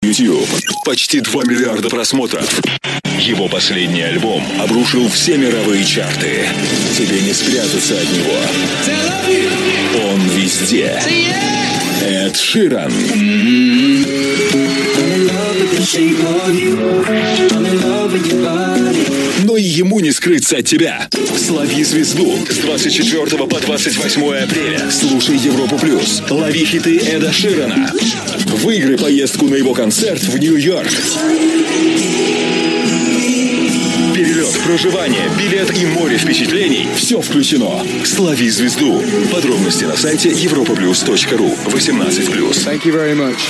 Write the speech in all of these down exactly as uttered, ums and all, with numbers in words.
YouTube. Почти два миллиарда просмотров. Его последний альбом обрушил все мировые чарты. Тебе не спрятаться от него. Он везде. Эд Ширан. Но и ему не скрыться от тебя. Слови звезду с двадцать четвёртого по двадцать восьмое апреля. Слушай Европу Плюс. Лови хиты Эда Ширана. Выиграй поездку на его концерт в Нью-Йорк. Перелет, проживание, билет и море впечатлений – все включено. Слови звезду. Подробности на сайте европа плюс точка ру. восемнадцать плюс. Thank you very much.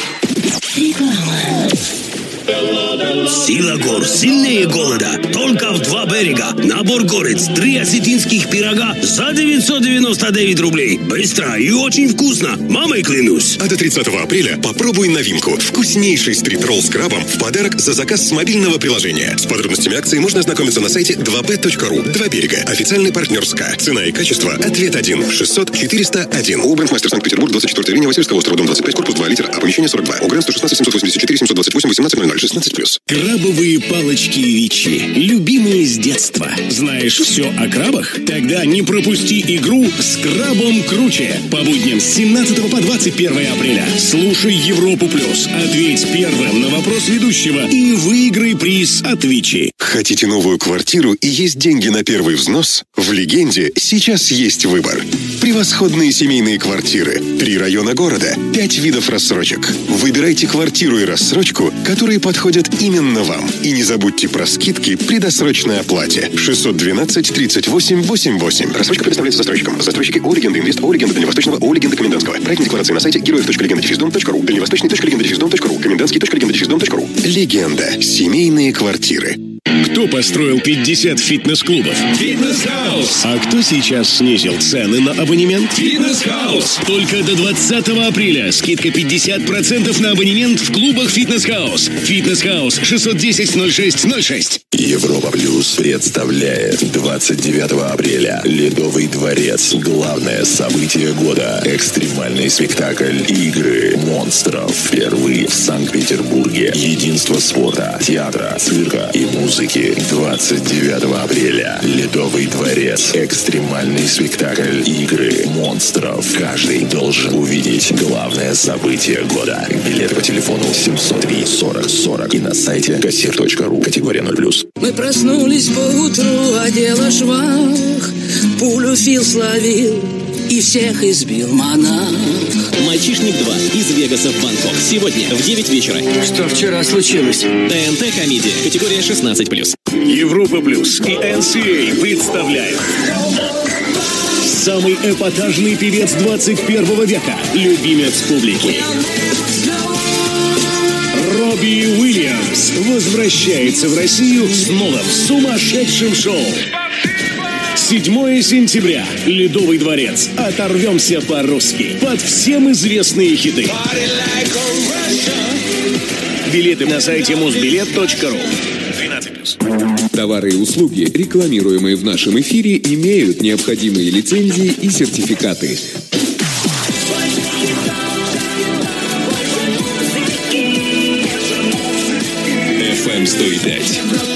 Сила гор сильнее голода. Только в два берега. Набор горец. Три осетинских пирога за девятьсот девяносто девять рублей. Быстро и очень вкусно. Мамой клянусь. А до тридцатого апреля попробуй новинку. Вкуснейший стрит-ролл с крабом в подарок за заказ с мобильного приложения. С подробностями акции можно ознакомиться на сайте два бэ точка ру. Два берега. Официальный партнер СКА. Цена и качество. Ответ один. шестьсот четыреста один. ООО «Брендмастер», Санкт-Петербург, двадцать четвёртая линия, Васильевского острова, дом двадцать пять, корпус два, литр, а помещение сорок два. ОГРН сто шестнадцать семьсот восемьдесят четыре семьсот двадцать восемь восемнадцать ноль ноль. шестнадцать плюс. Крабовые палочки Вичи. Любимые с детства. Знаешь все о крабах? Тогда не пропусти игру с крабом круче. По будням с семнадцатого по двадцать первое апреля. Слушай Европу Плюс. Ответь первым на вопрос ведущего и выиграй приз от Вичи. Хотите новую квартиру и есть деньги на первый взнос? В «Легенде» сейчас есть выбор. Превосходные семейные квартиры. Три района города. Пять видов рассрочек. Выбирайте квартиру и рассрочку, которые подходят именно вам. И не забудьте про скидки при досрочной оплате. шестьсот двенадцать тридцать восемь восемьдесят восемь. Рассрочка предоставляется застройщиком. Застройщики ООО «Легенда Инвест», ООО «Легенда Дальневосточного», ООО «Легенда Комендантского». Проект декларации на сайте героев точка легенда дом точка ру, дальневосточный точка легенда дом точка ру, комендантский точка легенда дом точка ру. «Легенда». Семейные квартиры. Кто построил пятьдесят фитнес-клубов? Фитнес-хаус. А кто сейчас снизил цены на абонемент? Фитнес-хаус. Только до двадцатого апреля скидка пятьдесят процентов на абонемент в клубах Фитнес-хаус. Фитнес-хаус шестьсот десять ноль шесть ноль шесть. Европа Плюс представляет двадцать девятого апреля Ледовый дворец. Главное событие года. Экстремальный спектакль «Игры монстров». Впервые в Санкт-Петербурге. Единство спорта, театра, цирка и музыки. двадцать девятого апреля Ледовый дворец. Экстремальный спектакль «Игры монстров». Каждый должен увидеть главное событие года. Билеты по телефону семьсот три сорок сорок и на сайте кассир точка ру. Категория ноль плюс. Мы проснулись поутру, а дело швах. Пулю Фил словил и всех избил монах. «Мальчишник два» из Вегаса в Бангкок. Сегодня в девять вечера. Что вчера случилось? ТНТ комедия. Категория шестнадцать плюс. Европа Плюс и эн си эй представляют. Самый эпатажный певец двадцать первого века. Любимец публики. Робби Уильямс возвращается в Россию с новым сумасшедшим шоу. седьмого сентября. Ледовый дворец. Оторвемся по-русски. Под всем известные хиты. Билеты на сайте музбилет точка ру. двенадцать плюс. Товары и услуги, рекламируемые в нашем эфире, имеют необходимые лицензии и сертификаты. эф эм сто пять.